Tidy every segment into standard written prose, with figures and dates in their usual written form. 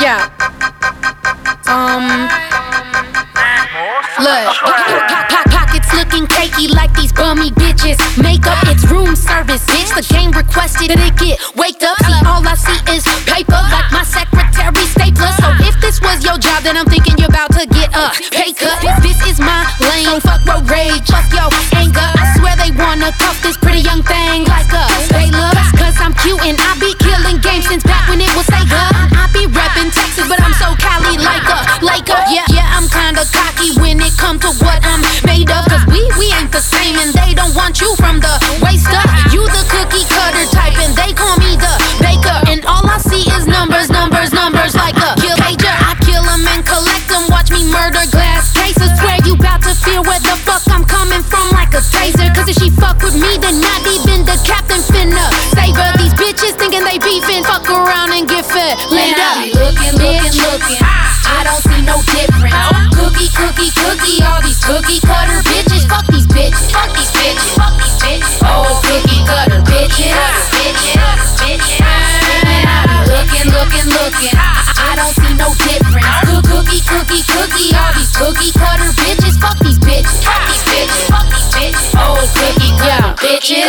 Yeah. Look, pockets looking cakey like these bummy bitches. Makeup, it's room service, bitch. The game requested that it get waked up. See, all I see is paper, like my secretary stapler. So if this was your job, then I'm thinking you're about to get a pay cut. This is my lane, so fuck road rage, fuck your anger. I swear they wanna cuff this pretty young thing like a Taylor. Cause I'm cute and I be killing games since back when it was Sega. I be reppin' Texas, but I'm so Cali like a Laker. Yeah, I'm kinda cocky when it come to what I'm made of. Cause we ain't the same and they don't want you from the waist up. You the cookie cutter type and they call me the baker. And all I see is numbers like a kill pager. I kill them and collect them, watch me murder glass cases. Swear you bout to feel where the fuck I'm coming from like a taser. Cause if she fuck with me, then not even the captain finna save her. These bitches thinking they beefin', fuck around and get fed later. I be looking, I don't see no difference. Cookie, all these cookie cutter bitches. Fuck these bitches. Oh, cookie cutter bitches. And I be looking, I don't see no difference. Cookie, all these cookie cutter bitches. Fuck these bitches. Oh, cookie cutter bitches.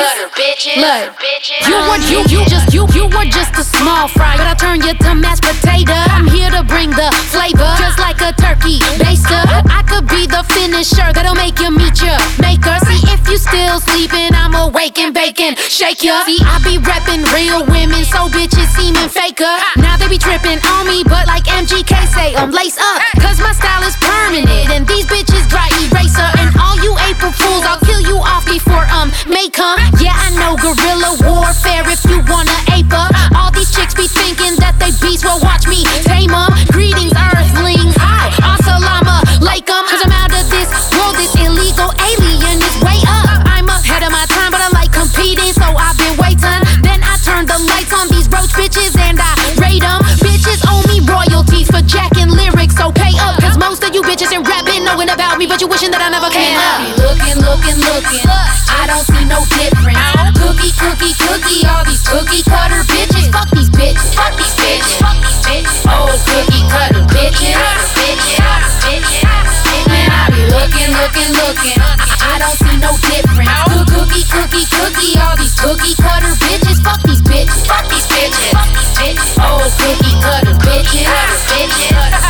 Look, you were just a small fry, but I turn you to mashed potato. I'm here to bring the flavor, just like a turkey baster. I could be the finisher that'll make you meet your maker. See, if you still sleeping, I'm awake and baking, shake ya. See, I be reppin' real women, so bitches seeming faker. Now they be trippin' on me, but like MGK say, lace up, cause my style is permanent, and these bitches dry eraser. And all you April fools, I'll kill you off before May come. Yeah, I know guerrilla warfare if you wanna ape up. All these chicks be thinking that they beasts, well watch me tame them. Greetings earthlings, hi, assalamu alaikum. Cause I'm out of this world, this illegal alien is way up. I'm ahead of my time, but I like competing, so I've been waiting. Then I turn the lights on these roach bitches and I rate them. Bitches owe me royalties for jacking lyrics, so pay up. Cause most of you bitches in rap been knowing about me, but you wishing that I never came up. I be looking, I don't see no difference. Cookie, all these cookie cutter bitches. Fuck these bitches. Oh, cookie cutter bitches. And I be looking, I don't see no difference. Cookie, all these cookie cutter bitches. Fuck these bitches. Oh, cookie cutter bitches.